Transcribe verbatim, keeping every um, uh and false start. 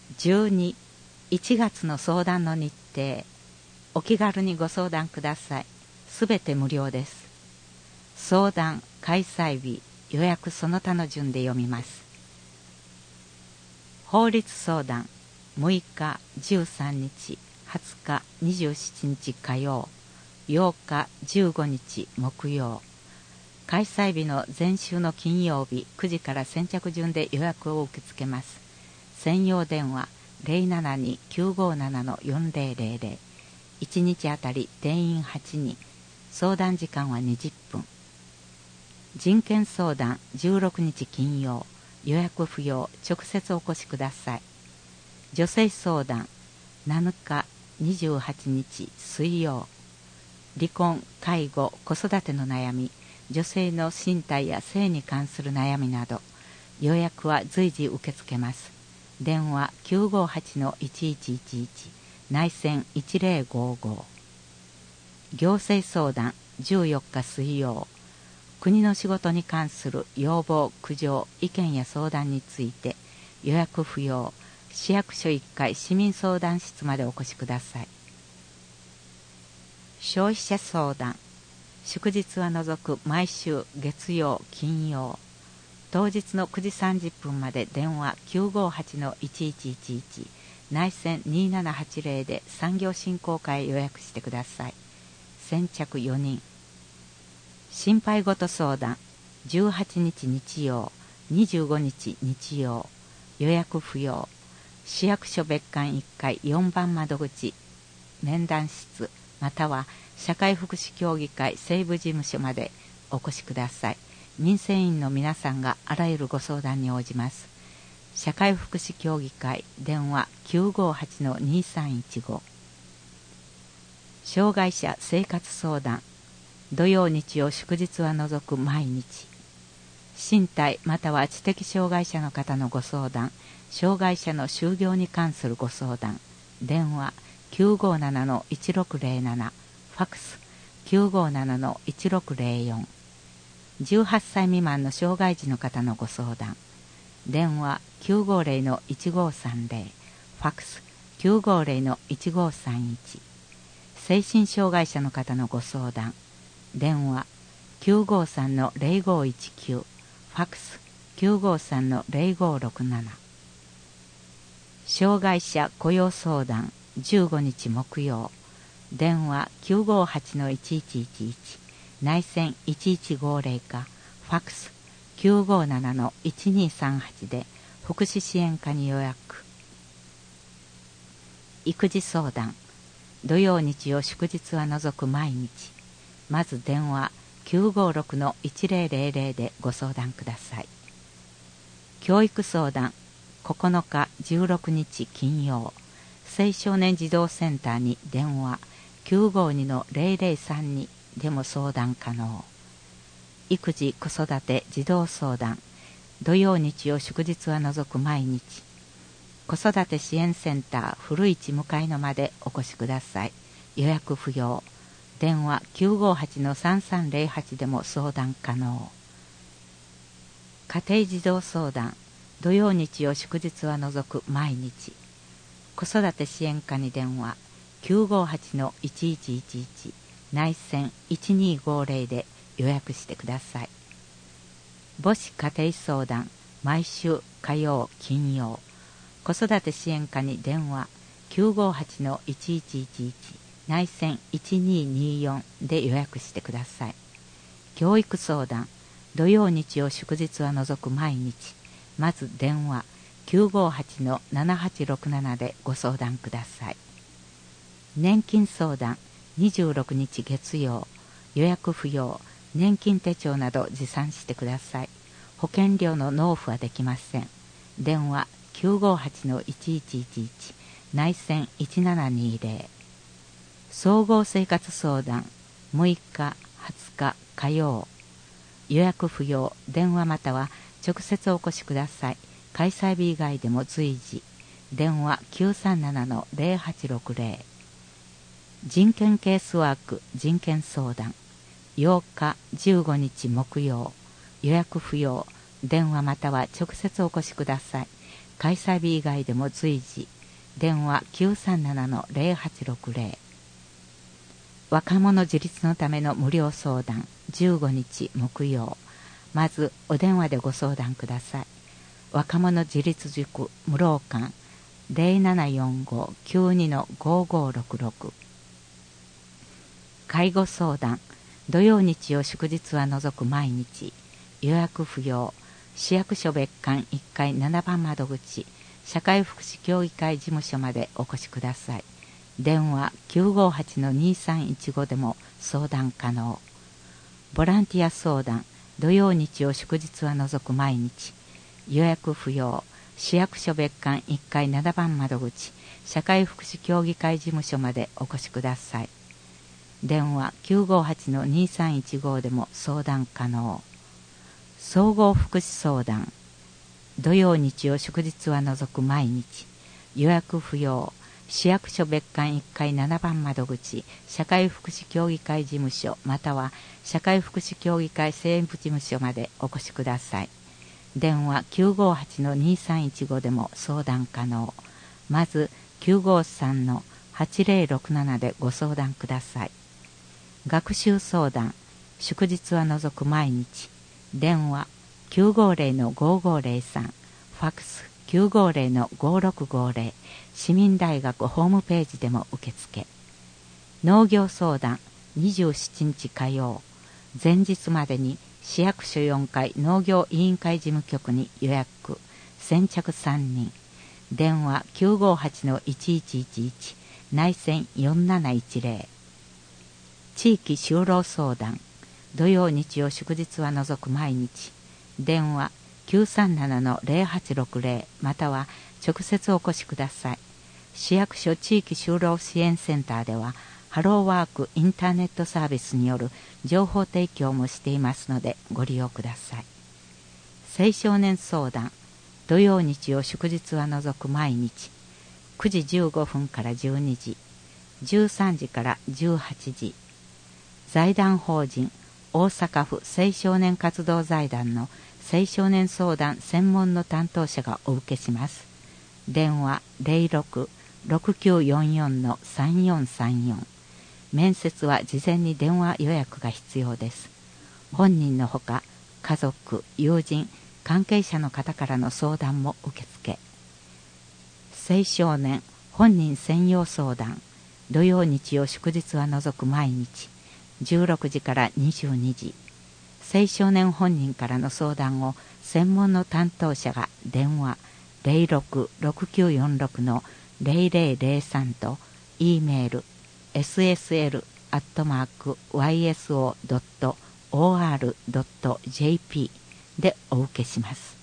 じゅうに、いちがつの相談の日程、お気軽にご相談ください。すべて無料です。相談、開催日、予約その他の順で読みます。法律相談、むいか、じゅうさんにち、はつか、にじゅうしちにち火曜、ようか、じゅうごにち木曜。開催日の前週の金曜日くじから先着順で予約を受け付けます。専用電話 ゼロななに きゅうごなな よんゼロゼロゼロ。いちにちあたり定員はちにん。相談時間はにじゅっぷん。人権相談じゅうろくにち金曜。予約不要。直接お越しください。女性相談なのかにじゅうはちにち水曜。離婚、介護、子育ての悩み、女性の身体や性に関する悩みなど、予約は随時受け付けます。電話 きゅうごはちのいちいちいちいち、内線いちゼロごご。行政相談じゅうよっか水曜。国の仕事に関する要望、苦情、意見や相談について、予約不要。市役所いっかい市民相談室までお越しください。消費者相談祝日は除く毎週月曜金曜、当日のくじさんじゅっぷんまで電話 きゅうごはちのいちいちいちいち、内線にななはちゼロで産業振興課へ予約してください。先着よにん。心配事相談じゅうはちにち日曜、にじゅうごにち日曜、予約不要。市役所別館いっかいよんばん窓口面談室または社会福祉協議会西部事務所までお越しください。民生委員の皆さんがあらゆるご相談に応じます。社会福祉協議会電話 きゅうごはちのにさんいちご。障害者生活相談土曜日曜祝日は除く毎日。身体または知的障害者の方のご相談、障害者の就業に関するご相談、電話 きゅうごななのいちろくゼロなな、ファックス きゅうごななのいちろくゼロよん。じゅうはっさい未満の障害児の方のご相談、電話 きゅうごゼロのいちごさんゼロ、ファックス きゅうごゼロのいちごさんいち。精神障害者の方のご相談、電話 きゅうごさんのゼロごいちきゅう、ファックス きゅうごさんのゼロごろくなな。障害者雇用相談じゅうごにち木曜、電話 きゅうごはちのいちいちいちいち、内線いちいちごゼロか、ファックス きゅうごななのいちにさんはちで福祉支援課に予約。育児相談土曜日曜祝日は除く毎日。まず電話 きゅうごろくのいちゼロゼロゼロでご相談ください。教育相談ここのかじゅうろくにち金曜、青少年児童センターに電話 きゅうごにのゼロゼロさんにでも相談可能。育児子育て児童相談土曜日曜祝日は除く毎日。子育て支援センター古市向かいのまでお越しください。予約不要。電話 きゅうごはちのさんさんゼロはちでも相談可能。家庭児童相談土曜日曜祝日は除く毎日。子育て支援課に電話 きゅうごはちのいちいちいちいち、内線いちにごゼロで予約してください。母子家庭相談毎週火曜金曜、子育て支援課に電話 きゅうごはちのいちいちいちいち、内線いちにによんで予約してください。教育相談土曜日曜祝日は除く毎日。まず電話 きゅうごはちのななはちろくななでご相談ください。年金相談にじゅうろくにち月曜、予約不要。年金手帳など持参してください。保険料の納付はできません。電話 きゅうごはちのいちいちいちいち、内線いちななにゼロ。総合生活相談むいかはつか火曜、予約不要。電話または直接お越しください。開催日以外でも随時。電話 きゅうさんななのゼロはちろくゼロ。人権ケースワーク人権相談ようかじゅうごにち木曜、予約不要。電話または直接お越しください。 開催日以外でも随時。電話 きゅうさんななのゼロはちろくゼロ。若者自立のための無料相談じゅうごにち木曜。まずお電話でご相談ください。若者自立塾無老館 ゼロななよんご きゅうにのごごろくろく。介護相談土曜日曜祝日は除く毎日。予約不要。市役所別館いっかいななばん窓口社会福祉協議会事務所までお越しください。電話 きゅうごはちのにさんいちご でも相談可能。ボランティア相談土曜日曜祝日は除く毎日。予約不要。市役所別館いっかいななばん窓口社会福祉協議会事務所までお越しください。電話 きゅうごはちのにさんいちご でも相談可能。総合福祉相談土曜日曜祝日は除く毎日。予約不要。市役所別館いっかいななばん窓口社会福祉協議会事務所または社会福祉協議会政務事務所までお越しください。電話 きゅうごはちのにさんいちご でも相談可能。まず きゅうごさんのはちゼロろくなな でご相談ください。学習相談祝日は除く毎日。電話 きゅうごゼロのごごゼロさん、ファックス きゅうごゼロのごろくごゼロ、市民大学ホームページでも受付。農業相談にじゅうしちにち火曜。前日までに市役所よんかい農業委員会事務局に予約。先着さんにん。電話 きゅうごはちのいちいちいちいち、内線よんなないちゼロ。地域就労相談土曜日曜祝日は除く毎日。電話 きゅうさんななのゼロはちろくゼロ または直接お越しください。市役所地域就労支援センターではハローワークインターネットサービスによる情報提供もしていますのでご利用ください。青少年相談土曜日曜祝日は除く毎日。くじじゅうごふんからじゅうにじ、じゅうさんじからじゅうはちじ。財団法人大阪府青少年活動財団の青少年相談専門の担当者がお受けします。電話 ゼロろく ろくきゅうよんよんのさんよんさんよん。面接は事前に電話予約が必要です。本人のほか家族、友人、関係者の方からの相談も受付。青少年本人専用相談土曜日曜祝日は除く毎日。じゅうろくじからにじゅうにじ。青少年本人からの相談を専門の担当者が電話 ゼロろく ろくきゅうよんろくのゼロゼロゼロさん と E メール エスエスエル アットマーク ワイエスオー ドット オーアール ドット ジェーピー でお受けします。